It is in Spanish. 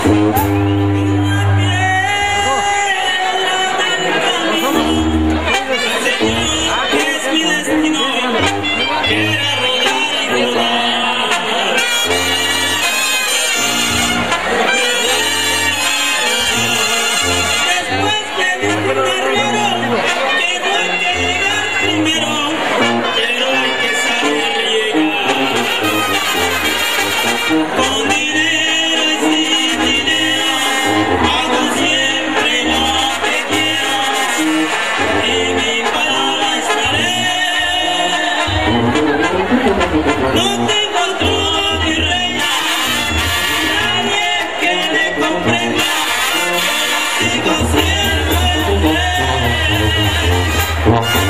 Con dinero y sin dinero, hago siempre lo que quiero y mi palabra estaré. No tengo trono ni reina, nadie que me comprenda, pero sigo siendo el rey.